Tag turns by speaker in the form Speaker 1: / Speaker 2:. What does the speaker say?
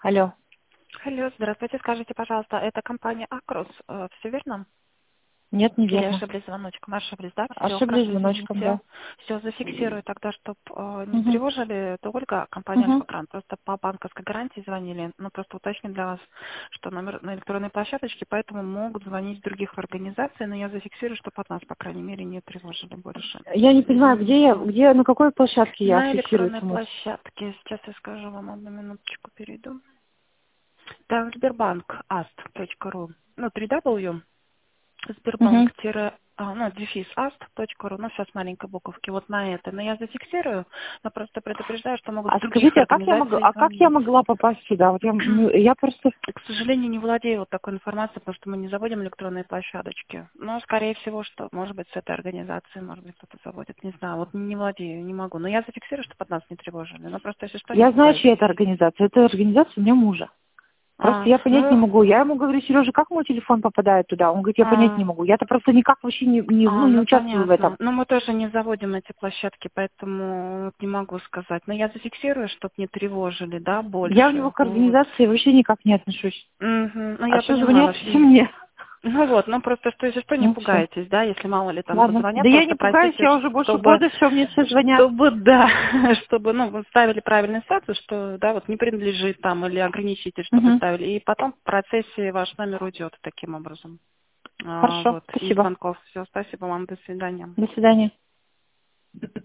Speaker 1: Алло.
Speaker 2: Алло, здравствуйте. Скажите, пожалуйста, это компания Акрос, все верно?
Speaker 1: Нет,
Speaker 2: Или
Speaker 1: неверно.
Speaker 2: ошиблись звоночком? Ошиблись, да? Все,
Speaker 1: Ошиблись
Speaker 2: хорошо,
Speaker 1: звоночком,
Speaker 2: извините.
Speaker 1: да.
Speaker 2: Все, зафиксирую тогда, чтобы не
Speaker 1: Угу.
Speaker 2: тревожили. Это Ольга, компания
Speaker 1: Угу.
Speaker 2: Альфа-Кран. Просто по банковской гарантии звонили. Ну, просто уточним для вас, что номер на электронной площадочке, поэтому могут звонить с других организаций, но я зафиксирую, чтобы от нас, по крайней мере, не тревожили больше.
Speaker 1: Я не понимаю,
Speaker 2: Извините.
Speaker 1: на какой площадке я
Speaker 2: На электронной
Speaker 1: фиксируется мой?
Speaker 2: площадке, сейчас я скажу вам, одну минуточку перейду. Там Сбербанк.ast.ру. Ну, 3W.
Speaker 1: Угу.
Speaker 2: Сбербанк дефис ast.ру, ну, все с маленькой буковки, вот на это. Но я зафиксирую, но просто предупреждаю, что могут с
Speaker 1: А
Speaker 2: других
Speaker 1: скажите,
Speaker 2: организаций
Speaker 1: как я
Speaker 2: звонить.
Speaker 1: могла попасть сюда? Вот я просто...
Speaker 2: К сожалению, не владею вот такой информацией, потому что мы не заводим электронные площадочки. Но, скорее всего, что, может быть, с этой организацией, может быть, кто-то заводит, не знаю. Вот не владею, не могу. Но я зафиксирую, чтобы от нас не тревожили. Но просто, если что, не
Speaker 1: Я знаю, чья
Speaker 2: пугайтесь.
Speaker 1: это организация. Это организация у меня мужа. Просто я понять не
Speaker 2: Ну,
Speaker 1: могу. Я ему говорю: Сережа, как мой телефон попадает туда? Он говорит: я понять не могу. Я-то просто никак вообще не
Speaker 2: ну
Speaker 1: участвую в этом.
Speaker 2: понятно. Но мы тоже не заводим эти площадки, поэтому вот не могу сказать. Но я зафиксирую, чтобы не тревожили, да,
Speaker 1: Я у него
Speaker 2: больше.
Speaker 1: к
Speaker 2: Вот.
Speaker 1: организации вообще никак не отношусь.
Speaker 2: Мгм. Ну
Speaker 1: А
Speaker 2: я
Speaker 1: что
Speaker 2: поняла
Speaker 1: звонят
Speaker 2: вас.
Speaker 1: все мне?
Speaker 2: Ну вот, ну просто что, если что, не
Speaker 1: Ну, все.
Speaker 2: пугайтесь, да, если мало ли там
Speaker 1: Ладно.
Speaker 2: позвонят,
Speaker 1: Да я
Speaker 2: просто
Speaker 1: не пугаюсь,
Speaker 2: простите,
Speaker 1: я уже больше
Speaker 2: чтобы,
Speaker 1: года, все мне все звонят.
Speaker 2: чтобы, да, чтобы, ну, вы ставили правильный статус, что, да, вот не принадлежит там или ограничитель, чтобы
Speaker 1: Угу.
Speaker 2: ставили, и потом в процессе ваш номер уйдет таким образом.
Speaker 1: Хорошо,
Speaker 2: Вот, из
Speaker 1: спасибо.
Speaker 2: звонков. Все, спасибо вам, до свидания.
Speaker 1: До свидания.